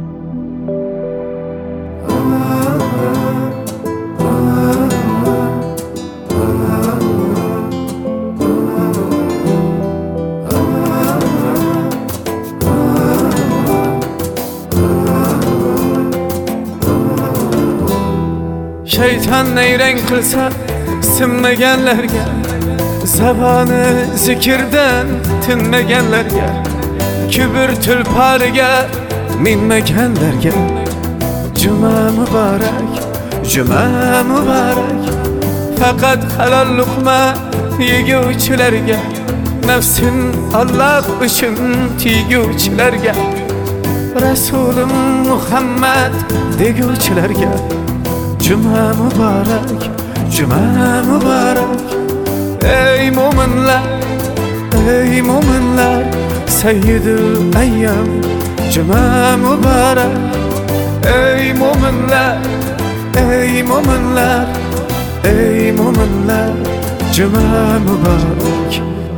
Şeytan neyren qilsa sinmaganlarga, zaboni zikrdan tinmaganlarga, kibr tulporiga minmaganlarga, juma muborak, juma muborak. Faqat halol luqma yeguvchilarga, nafsin Alloh uchun tiyguvchilarga, Rasulim Muhammad deguvchilarga, juma muborak, juma muborak. Ey mo'minlar, ey mo'minlar, sayyidul ayyam, juma muborak. Ey mo'minlar, ey mo'minlar, ey mo'minlar, juma muborak.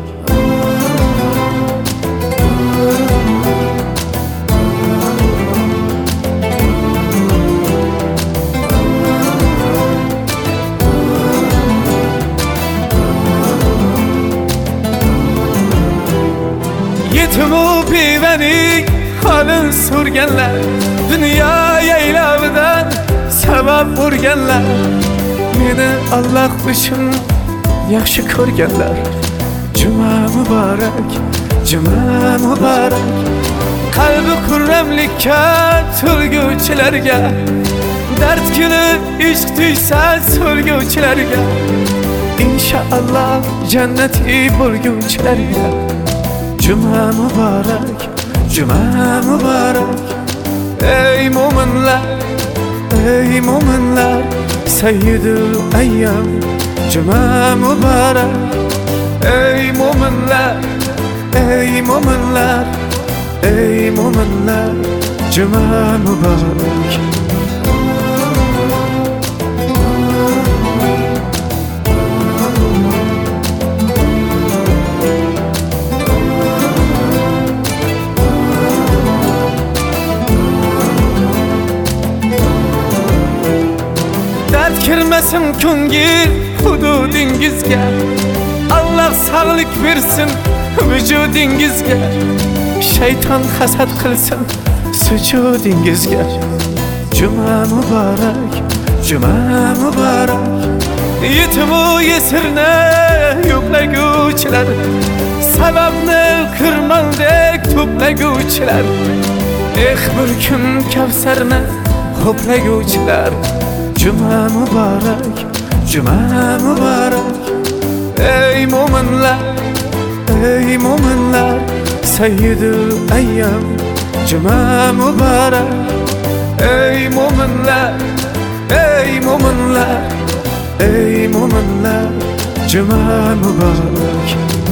Yetimu piveni halin surganlar, dünya yaylavidan sabab urganlar, meni Allah uchun yaxshi ko'rganlar. Juma muborak, juma muborak. Qalbi qurramlikka to'lguvchilarga, dard kuni ishq tuysa so'lguvchilarga, inshaalloh jannati bo'lguvchilarga, juma muborak, juma muborak. Ey mo'minlar, ey mo'minlar, sayyidul ayyam, juma muborak. Ey mo'minlar, ey mo'minlar, ey mo'minlar, juma muborak. Kirmesin ko'ngil hududingizga, Allah sağlık versin vücudingizga, şeytan hasad qilsin sujudingizga, juma muborak, juma muborak. Yetimu yesirni yo'qlaguvchilar, sababni qirmandek to'plaguvchilar, bir kun kavsarni ho'plaguvchilar, juma muborak, juma muborak. Ey mo'minlar, ey mo'minlar, sayyidul ayyam, juma muborak. Ey mo'minlar, ey mo'minlar, ey mo'minlar, juma muborak.